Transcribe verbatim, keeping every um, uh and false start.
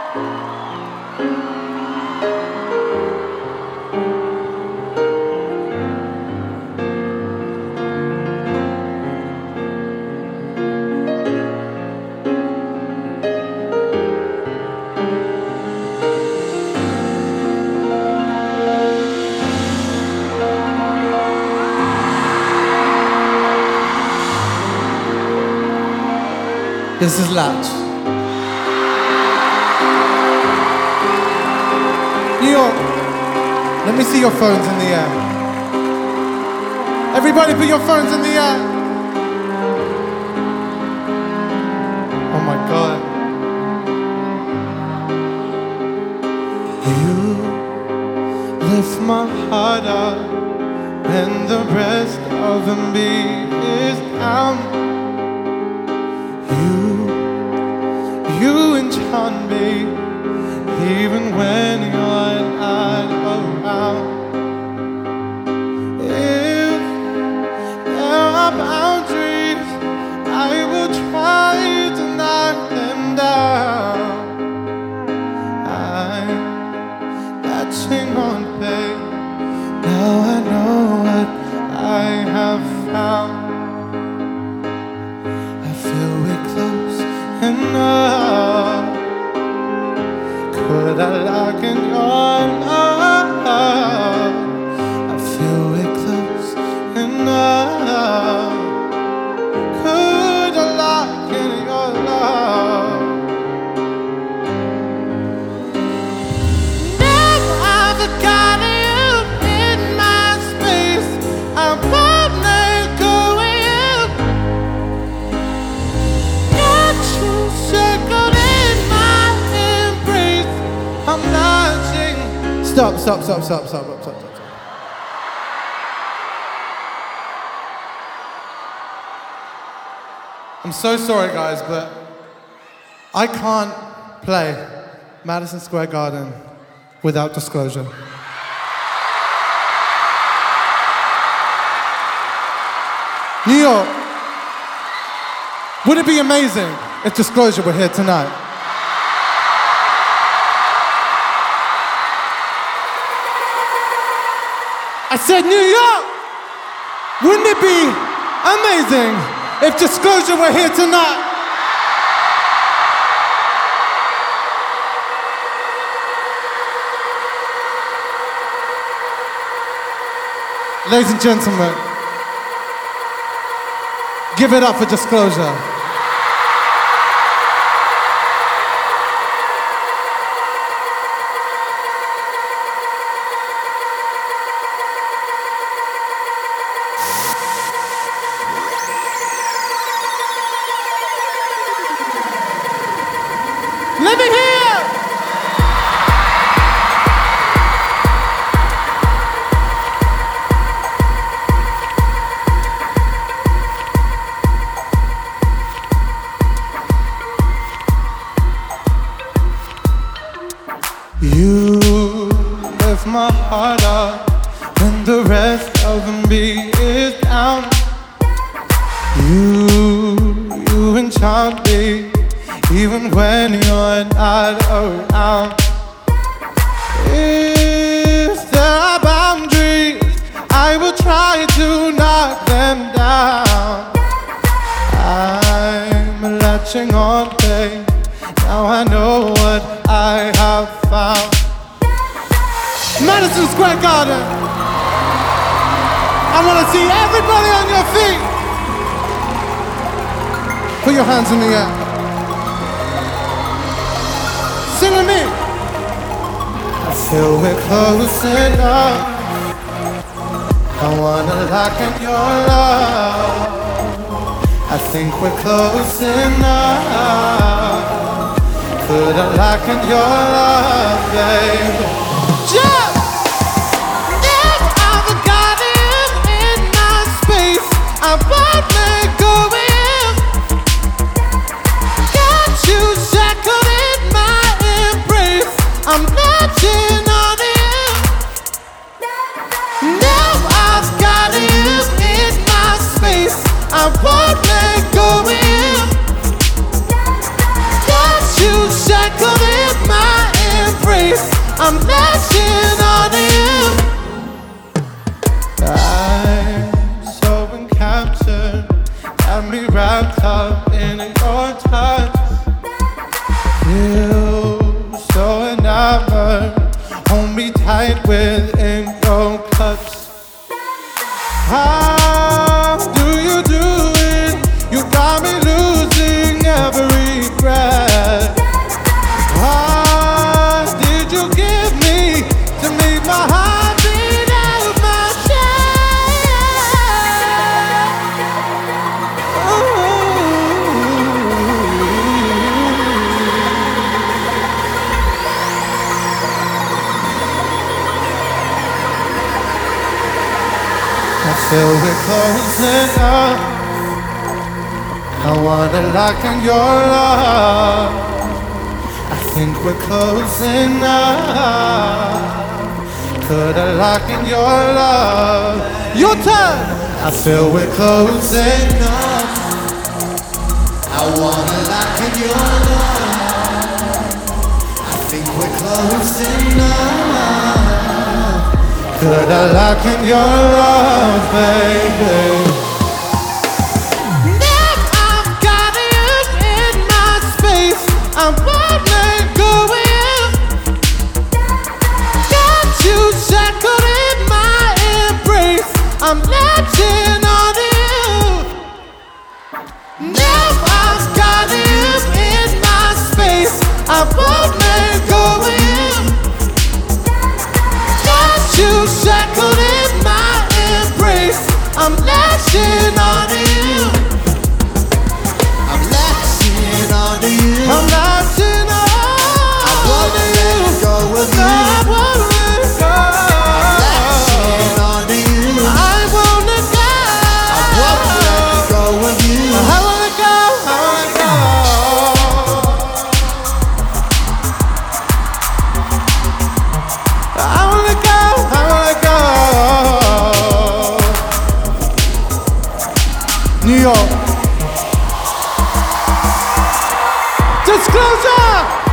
This is Latch. New York, let me see your phones in the air. Everybody put your phones in the air. Oh my God. You lift my heart up when the rest of the me is down. You enchant me, even when you're not around. If there are boundaries, I will try to knock them down. I'm latching on, babe. Now I know what I have found. I feel we're close enough. Could I lock in your love? I feel we're close enough. Could I lock in your love? Never I've got you in my space. I won't let go of you. Got you circled in my embrace. I'm latching. Stop, stop, stop, stop, stop, stop, stop, stop. I'm so sorry, guys, but I can't play Madison Square Garden without Disclosure. New York, would it be amazing if Disclosure were here tonight? I said, New York, wouldn't it be amazing if Disclosure were here tonight? Ladies and gentlemen, give it up for Disclosure. Let me hear! You lift my heart up when the rest of me is down. You, you enchant me, even when you're not around. If there are boundaries, I will try to knock them down. I'm latching on, babe. Now I know what I have found. Madison Square Garden. I want to see everybody on your feet. Put your hands in the air. Sing with me. I feel we're close enough. I wanna lock in your love. I think we're close enough. Could I lock in your love, babe? Jump! If I've got him in my space, I won't let go of him. Got you shackled in my embrace. I'm latching on him. Now I've got him in my space. I won't let go of him. Got you shackled in my space. I'm latching on to you. I'm so encaptured, got me wrapped up in your touch. Feel so enamored, hold me tight within your clutch. How do you do it? You got me losing every breath. What did you give me to make my heart beat out of my chest? I feel we're closing up. I wanna lock in your love. I think we're closing up. Could I lock in your love? Your turn. I feel we're closing up. I wanna lock in your love. I think we're closing up. Could I lock in your love, baby? Now I've got you in my space. I won't let go of you. Got you shackled in my embrace. I'm latching on to you. Now I've got you in my space. I won't let go of you. You shackled in my embrace. I'm latching on to you. I'm latching on to you. I'm latching on. I won't let go of you. I won't let go. I'm latching on to you. I won't let go. I won't let go of you. I won't let go. I won't let go. I won't let go. I won't let go. New York. Disclosure!